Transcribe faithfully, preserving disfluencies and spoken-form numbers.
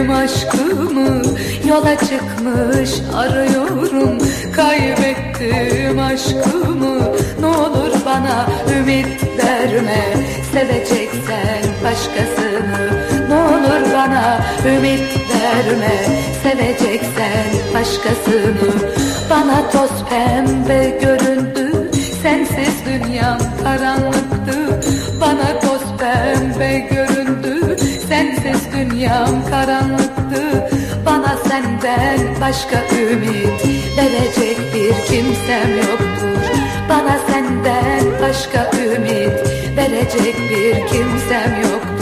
aşkımı, yola çıkmış arıyorum. Kaybettim aşkımı, ne olur bana ümit verme. Seveceksen başkasını, ne olur bana ümit verme. Seveceksen başkasını. Bana toz pembe göründü, sensiz dünyam karanlıktı. Bana toz pembe göründü, sensiz dünyam karanlıktı. Bana senden başka ümit verecek bir kimsem yoktur. Bana senden başka ümit verecek bir kimsem yoktur.